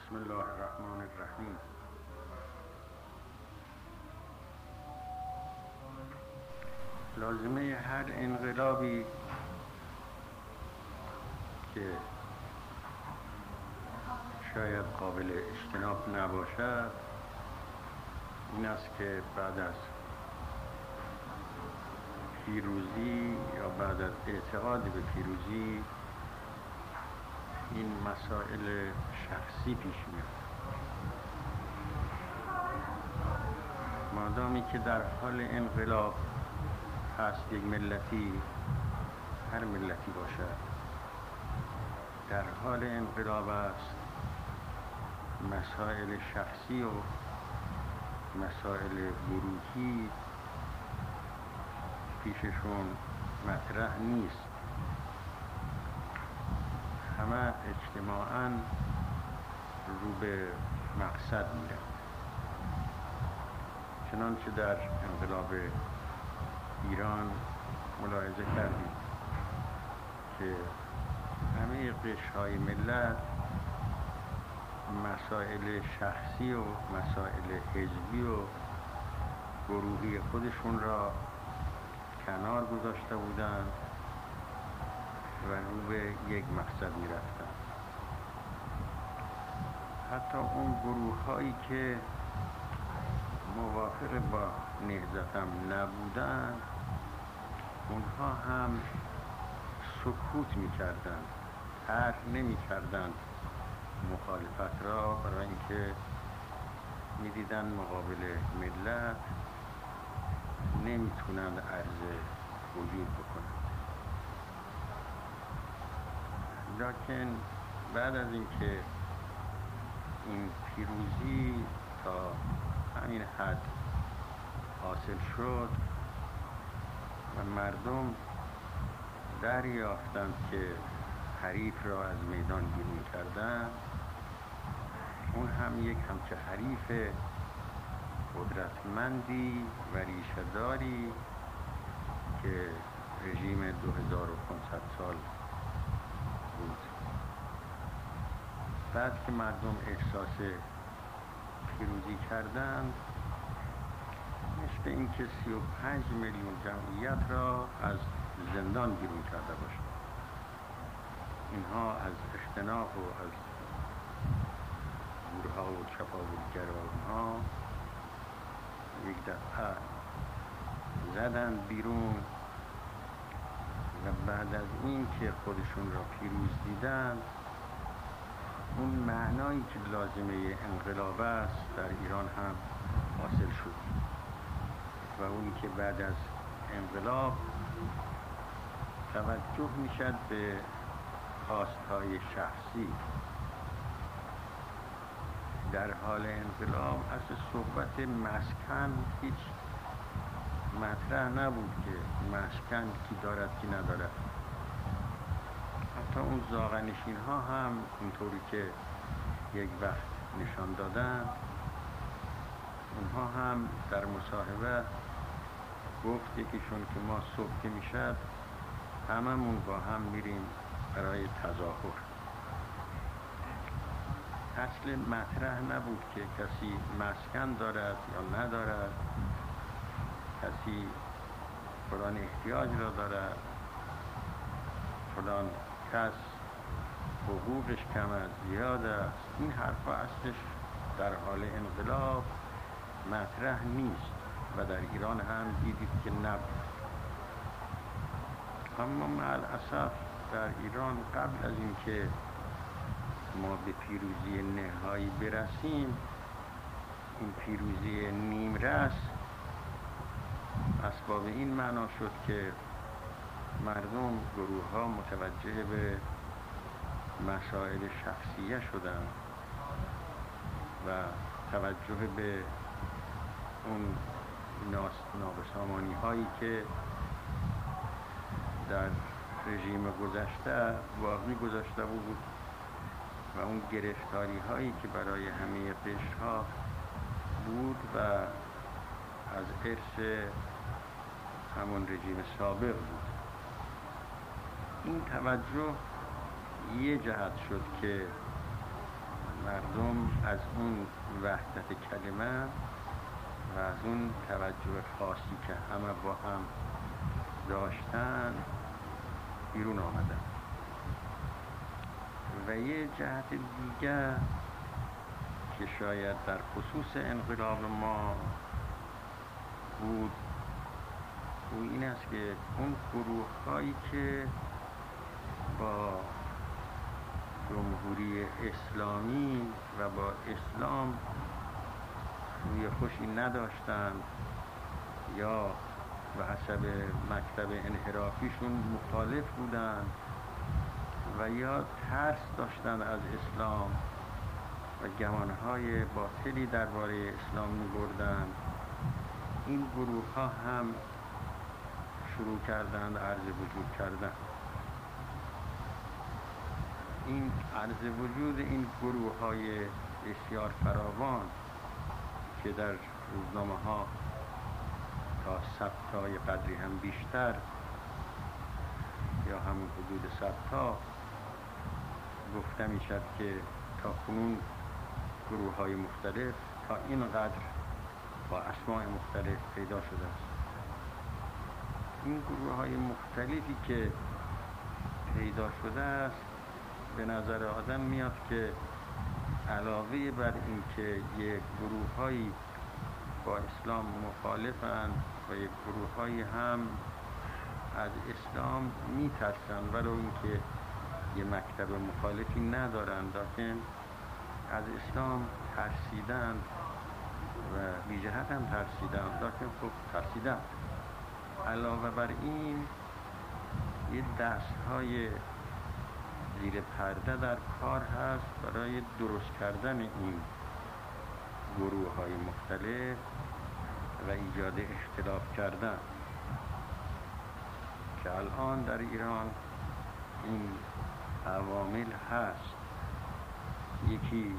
بسم الله الرحمن الرحیم. لازمه هر انقلابی که شاید قابل اجتناب نباشد این است که بعد از پیروزی یا بعد از اعتقاد به پیروزی این مسائل شخصی پیش میاد. مادامی که در حال انقلاب هست یک ملتی، هر ملتی باشد، در حال انقلاب است، مسائل شخصی و مسائل گروهی پیششون مطرح نیست. همه اجتماعاً رو به مقصد میرن. چنانچه در انقلاب ایران ملاحظه کردیم که همه قشرهای ملت مسائل شخصی و مسائل حزبی و گروهی خودشون را کنار گذاشته بودند و رو به یک مقصد می رفتن. حتی اون گروه هایی که موافق با نهضتم نبودند اونها هم سکوت می کردن، طرح نمی کردن مخالفت را، برای اینکه می دیدن مقابل ملت نمی تونند عرض وجود بکنند. لکن بعد از اینکه این پیروزی تا همین حد حاصل شد و مردم دریافتند که حریف را از میدان بیرون کردن، اون هم یک همچه حریف قدرتمندی و ریشه‌داری که رژیم 2500 سال بود. بعد که مردم احساس پیروزی کردند، مثل اینکه 35 میلیون جمعیت را از زندان بیرون کرده باشد. اینها از اختناق و از گورها و چپاولگرانها یک دفعه زدن بیرون و بعد از این که خودشون را پیروز دیدن، اون معنایی که لازمه انقلاب است در ایران هم حاصل شد و اونی که بعد از انقلاب توجه میشد به خواستهای شخصی. در حال انقلاب اصل صحبت مسکن هیچ مطرح نبود که مسکن کی دارد کی ندارد. حتی اون زاغنشین ها هم اینطوری که یک وقت نشان دادن، اونها هم در مصاحبه گفت یکیشون که ما صبح که میشد هممون با هم میریم برای تظاهر. اصل مطرح نبود که کسی مسکن دارد یا ندارد، کسی فلان احتیاج را دارد، فلان کس حقوقش کم است، زیاد است. این حرفا اصلش در حال انقلاب مطرح نیست و در ایران هم دیدید که نبود. اما مع الاسف در ایران قبل از اینکه ما به پیروزی نهایی برسیم، این پیروزی نیمرس اسباب این معنا شد که مردم، گروه ها متوجه به مسائل شخصیه شدند و توجه به اون نابسامانی هایی که در رژیم گذشته باقی گذاشته بود و اون گرفتاری هایی که برای همه قشرها بود و از ارث همون رژیم سابق بود. این توجه یه جهت شد که مردم از اون وحدت کلمه و از اون توجه خاصی که همه با هم داشتن بیرون آمدن. و یه جهت دیگر که شاید در خصوص انقلاب ما بود و این است که اون گروه هایی که با جمهوری اسلامی و با اسلام روی خوشی نداشتند یا به حسب مکتب انحرافیشون مخالف بودند و یا ترس داشتند از اسلام و گمانهای باطلی درباره اسلام می‌بردند، این گروه ها هم شروع کردند عرض وجود کردن. این عرض وجود این گروه های بسیار فراوان که در روزنامه ها تا 100 تای قدری هم بیشتر یا همون حدود 100 تا گفته می شد که تا کنون گروه های مختلف تا اینقدر با اسماء مختلف پیدا شده است. این گروه های مختلفی که پیدا شده است به نظر آدم میاد که علاوه بر این که یک گروه هایی با اسلام مخالفند و یک گروه هایی هم از اسلام میترسند ولو اینکه یه مکتب مخالفی ندارند، لیکن از اسلام ترسیدند و بی جهت هم ترسیدند، لیکن خب ترسیدند. علاوه بر این یه دست های زیر پرده در کار هست برای درست کردن این گروه های مختلف و ایجاد اختلاف کردن که الان در ایران این عوامل هست. یکی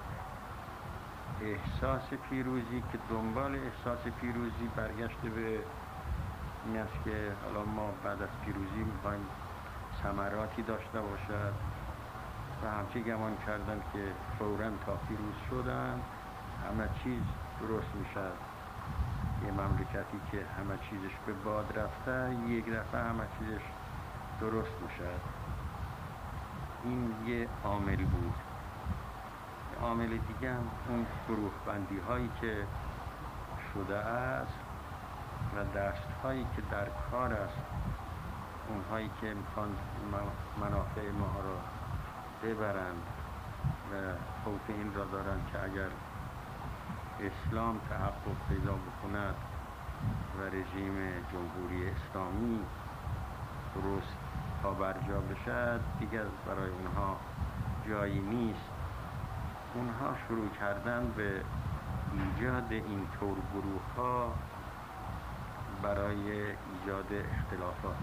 احساس پیروزی که دنبال احساس پیروزی برگشته به این است که حالا ما بعد از پیروزی می‌خوایم ثمراتی داشته باشد و همچی گمان کردن که فوراً تا پیروز شدن همه چیز درست میشد. یه مملکتی که همه چیزش به باد رفته یک دفعه همه چیزش درست میشد. این یه عامل بود. عامل دیگه هم اون گروه بندی هایی که شده است و دست هایی که در کار است، اونهایی که میخوان منافع ما را ببرند و خوف این را دارند که اگر اسلام تحقق پیدا بکند و رژیم جمهوری اسلامی درست تا برجا بشد دیگر برای اونها جایی نیست. اونها شروع کردن به ایجاد این طور گروه ها برای ایجاد اختلافات،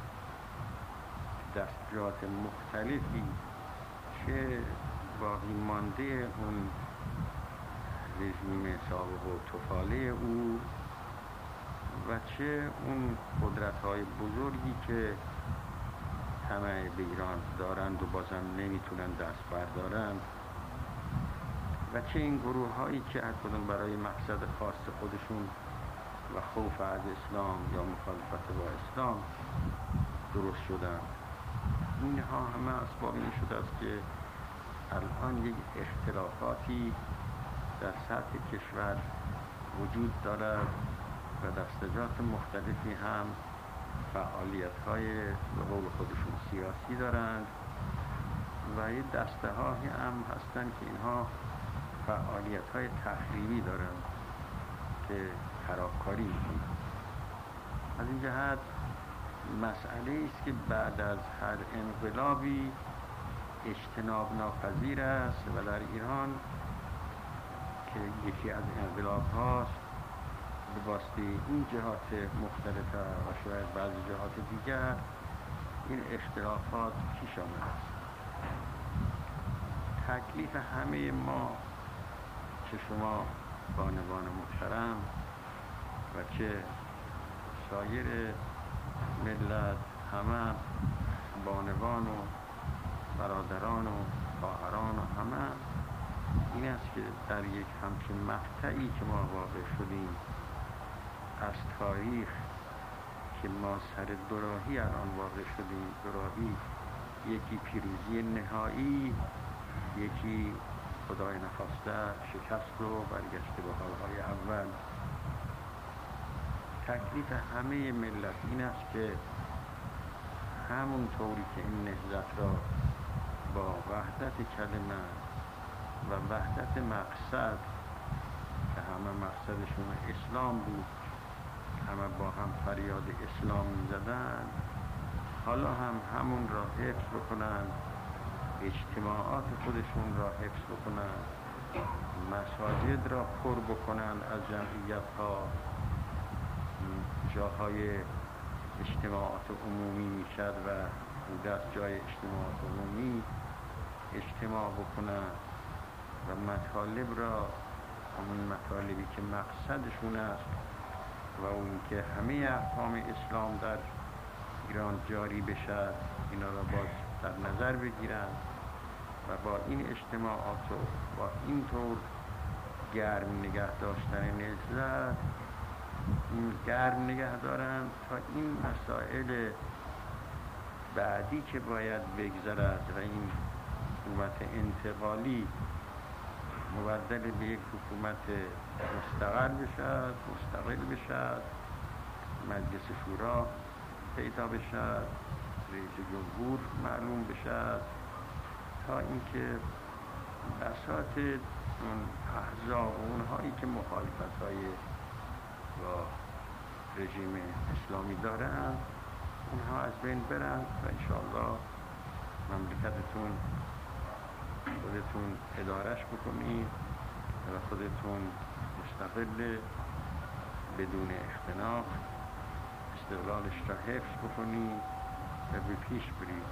دستجات مختلفی چه باقی مانده اون رژیم سابق و طفاله او و چه اون قدرت‌های بزرگی که طمع به ایران دارند و بازم نمیتونن دست بردارند و چه این گروه هایی که هر کدوم برای مقصد خاص خودشون و خوف از اسلام یا مخالفت با اسلام درست شدن. اینها همه اسباب این شده است که الان یک اختلافاتی در سطح کشور وجود دارد و دستجات مختلفی هم فعالیت‌های به قول خودشون سیاسی دارند و یه دسته هایی هم هستند که اینها فعالیت‌های تخریبی دارند که خرابکاری می‌کنند. از این جهت مسئله است که بعد از هر انقلابی اجتناب ناپذیر است و در ایران که یکی از انقلاب هاست به واسطه این جهات مختلفه و شاید بعضی جهات دیگر این اختلافات پیش آمده است. تکلیف همه ما، چه شما بانوان محترم و چه سایر ملت، همه بانوان و برادران و خواهران و همه این است که در یک همچین مقطعی که ما واقع شدیم از تاریخ، که ما سر دوراهی الان واقع شدیم، دوراهی، یکی پیروزی نهایی، یکی خدای نخواسته شکست و برگشت به حالهای اول. تکلیف همه ملت این است که همون طوری که این نهضت را با وحدت کلمه و وحدت مقصد، که همه مقصدشون اسلام بود، همه با هم فریاد اسلام می‌زدند، حالا هم همون را حفظ بکنند، اجتماعات خودشون را حفظ بکنند، مساجد را پر بکنند از جمعیت‌ها، جاهای اجتماعات عمومی میشد و دست جای اجتماعات عمومی اجتماع بکنند و مطالب را، همون مطالبی که مقصدشون است و اون که همه احکام اسلام در ایران جاری بشد، اینا را باز در نظر بگیرند و با این اجتماعات و با این طور گرم نگه داشتن نهضت گرم نگه دارند تا این مسائل بعدی که باید بگذرد و این حکومت انتقالی مبدل به یک حکومت مستقل بشد، مجلس شورا پیدا بشد، رئیس جمهور معلوم بشد، تا اینکه بساط اون احزاب و اونهایی که مخالفت‌های با رژیم اسلامی دارند اونها از بین برند و انشاءالله مملکتتون خودتون ادارش بکنید و خودتون مستقل بدون اختناق استقلالش را حفظ بکنید و به پیش برید.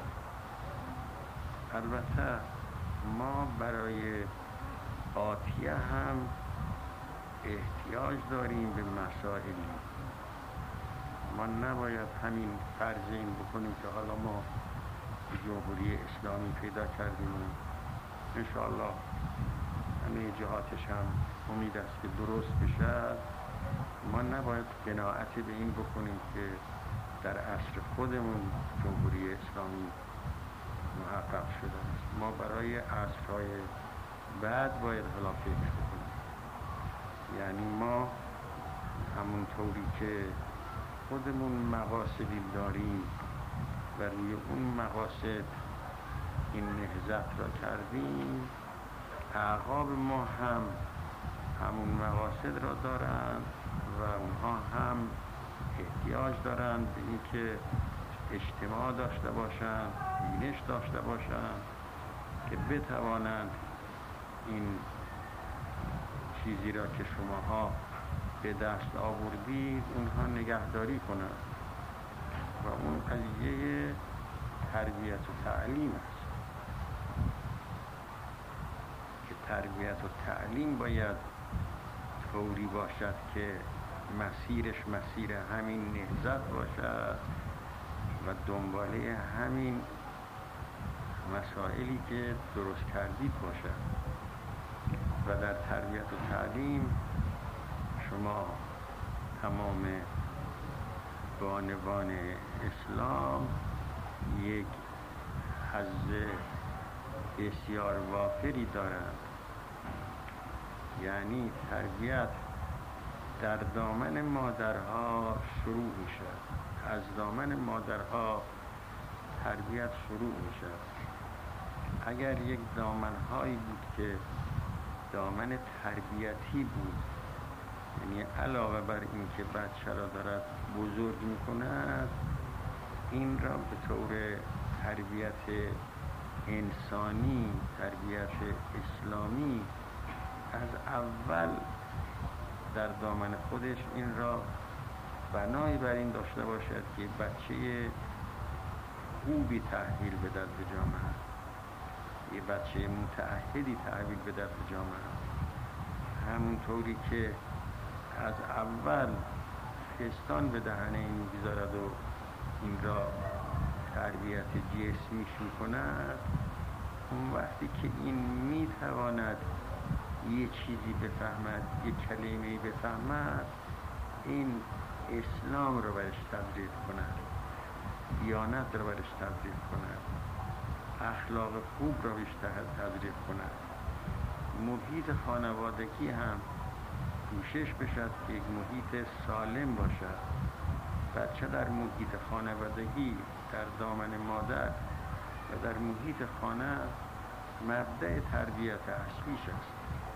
البته ما برای آتیه هم احتیاج داریم به مسائلی. ما نباید همین فرض این بکنیم که حالا ما جمهوری اسلامی پیدا کردیم انشاءالله همه جهاتش هم امید است که درست بشد. ما نباید قناعت به این بکنیم که در عصر خودمون جمهوری اسلامی محقق شده است. ما برای عصرهای بعد باید حالا فکر بکنیم. یعنی ما همون طوری که خودمون مقاصدی داریم و روی اون مقاصد این نهضت را کردیم، اعقاب ما هم همون مقاصد را دارند و اونها هم احتیاج دارند به اینکه اجتماع داشته باشند، بینش داشته باشند که بتوانند این چیزی را که شماها به دست آوردید اونها نگهداری کنند و اون قضیه تربیت و تعلیم است که تربیت و تعلیم باید طوری باشد که مسیرش مسیر همین نهضت باشد و دنباله همین مسائلی که درست کردید باشد. و در تربیت و تعلیم شما تمام بانوان اسلام یک حظ بسیار وافری دارند. یعنی تربیت در دامن مادرها شروع می شد. از دامن مادرها تربیت شروع می شد. اگر یک دامنهایی بود که دامن تربیتی بود، یعنی علاوه بر این که بچه را دارد بزرگ می کند، این را به طور تربیت انسانی، تربیت اسلامی از اول در دامن خودش این را بنای بر این داشته باشد که بچه خوبی تأهیل بدهد به جامعه، یه بچه متعهدی تحویل بدهد به جامعه، همونطوری که از اول فستان به دهنه این میگذارد و این را تربیت جسمیش میکند، اون وقتی که این میتواند یه چیزی بفهمد، یه کلمه‌ای بفهمد، این اسلام رو برش تبدیل کند، دیانت رو برش تبدیل کند، اخلاق خوب رو برش تبدیل کند. محیط خانوادگی هم کوشش بشد که یک محیط سالم باشد. بچه در محیط خانوادگی، در دامن مادر و در محیط خانه مبدأ تربیت اصلیش است.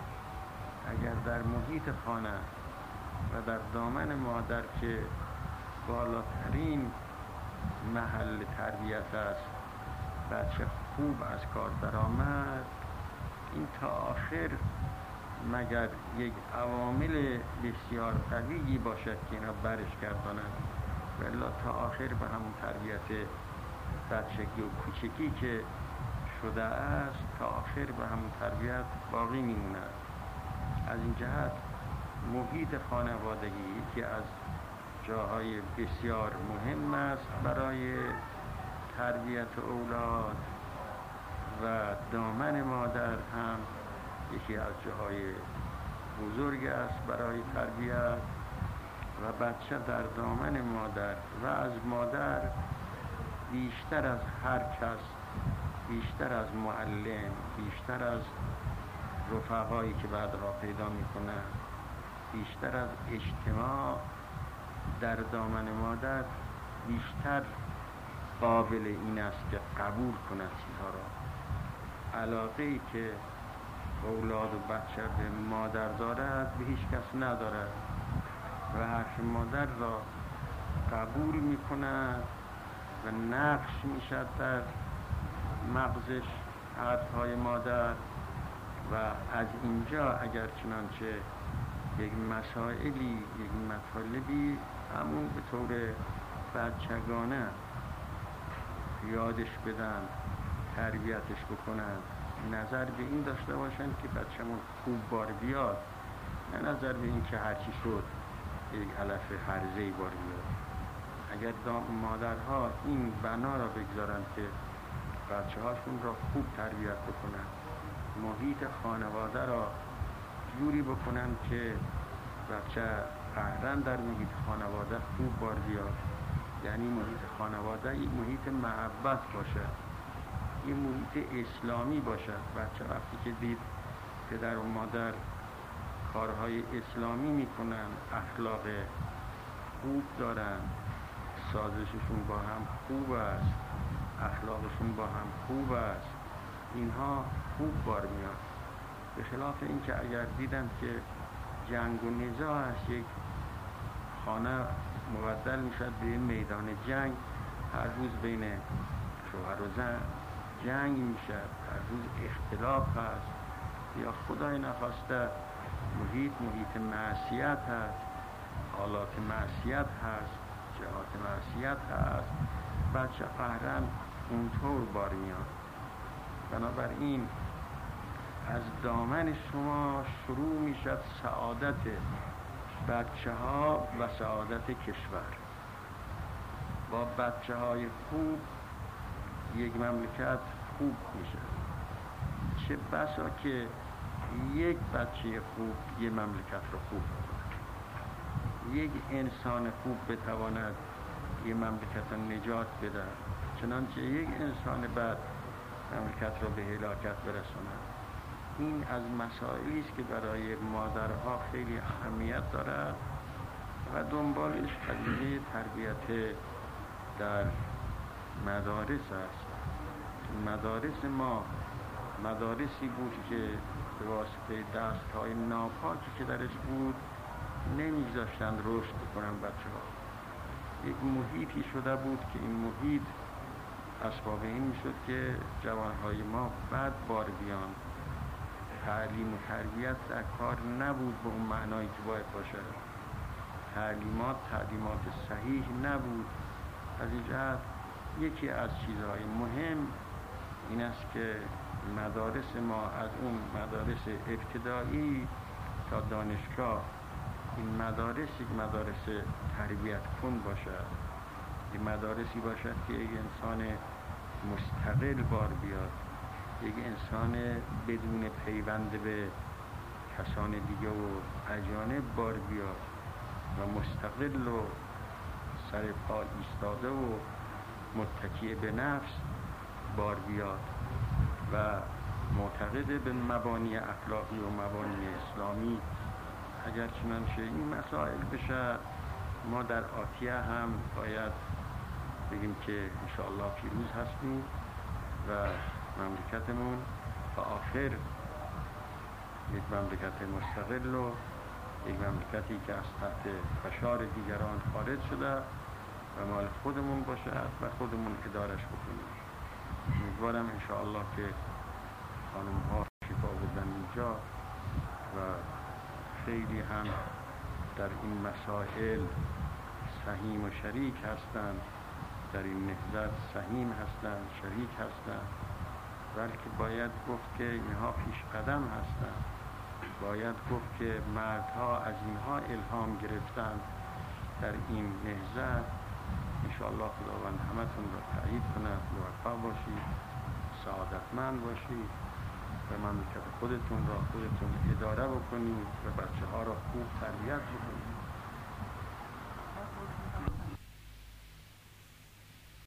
اگر در محیط خانه و در دامن مادر که بالاترین محل تربیت است، بچه خوب از کار درآمد، این تا آخر مگر یک عوامل بسیار قوی باشد که اینا برش گردانند، ولی تا آخر به همون تربیت بچگی و کوچکی که شده است، تا آخر به همون تربیت باقی میموند. از این جهت محیط خانوادگی که از جاهای بسیار مهم است برای تربیت اولاد و دامن مادر هم یکی از جاهای بزرگ است برای تربیت. و بچه در دامن مادر و از مادر بیشتر از هر کس، بیشتر از معلم، بیشتر از رفقایی که بعد را پیدا میکنن، بیشتر از اجتماع در دامن مادر بیشتر قابل این است که قبول کند چیزها را. علاقه ای که اولاد و بچه به مادر دارد به هیچ کس ندارد و حرف مادر را قبول می کند و نقش می شد در مغزش حرفهای مادر. و از اینجا اگر چنانچه یک مسائلی، یک مطالبی همون به طور بچگانه یادش بدن، تربیتش بکنن، نظر به این داشته باشن که بچه‌مون خوب بار بیاد، نه نظر به این که هرچی شد یک علف هرزه‌ای بار بیاد. اگر مادرها این بنا را بگذارن که بچه هاشون را خوب تربیت بکنن، محیط خانواده را جوری بکنن که بچه قهرن در محیط خانواده خوب بار بیاد، یعنی محیط خانواده یک محیط محبت باشد، یک محیط اسلامی باشد. بچه وقتی که دید پدر و مادر کارهای اسلامی میکنن، اخلاق خوب دارن، سازششون با هم خوب است، اخلاقشون با هم خوب است، اینها خوب بار میاد. به خلاف اینکه اگر دیدن که جنگ و نزاع است، یک خانه مبدل میشد به میدان جنگ، هر روز بین شوهر و زن جنگ میشد، هر روز اختلاف هست، یا خدای نخواسته محیط معصیت هست، حالات معصیت هست، جهات معصیت هست، بچه قهرن اونطور بار میاد. بنابراین از دامن شما شروع میشد سعادت بچه ها و سعادت کشور. با بچه های خوب یک مملکت خوب میشه. چه بسا که یک بچه خوب یک مملکت رو خوب کنه، یک انسان خوب بتواند یک مملکت رو نجات بده، چنانچه یک انسان بد مملکت رو به هلاکت برساند. این از مسائلی است که برای مادرها خیلی اهمیت دارد و دنبالش قضیه تربیت در مدارس است. مدارس ما مدارسی بود که به واسطه دست‌های ناپاکی که درش بود نمی‌گذاشتند رشد کنن بچه‌ها. یک محیطی شده بود که این محیط اسباب این میشد که جوانهای ما بد بار بیان. تعلیم و تربیت در کار نبود به اون معنایی که باید باشد. تعلیمات صحیح نبود. از این جهت یکی از چیزهای مهم این است که مدارس ما از اون مدارس ابتدایی تا دانشگاه، این مدارس یک مدارس تربیت کن باشد، یک مدارسی باشد که یک انسان مستقل بار بیاد، یک انسان بدون پیوند به کسان دیگه و اجانب بار بیاد و مستقل و سر پا ایستاده و متکی به نفس بار بیاد و معتقد به مبانی اخلاقی و مبانی اسلامی. اگر چنانچه این مسائل بشه، ما در آتیه هم باید بگیم که انشاءالله پیروز هستیم و مملکتمون تا آخر یک مملکت مستقل و یک مملکتی که از تحت فشار دیگران خارج شده و مال خودمون باشه و خودمون ادارش بکنیم. امیدوارم انشاءالله که خانم ها شفا بودن اینجا و خیلی هم در این مسائل سهیم و شریک هستند، در این نهضت سهیم هستند، شریک هستند، بلکه باید گفت که اینها پیش قدم هستند. باید گفت که مردها از اینها الهام گرفتند در این نهضت. انشاءالله خداوند همتون را تأیید کند، موفق باشید، سعادتمند باشید و مملکت خودتون را خودتون اداره بکنید و بچه ها را خوب تربیت بکنید.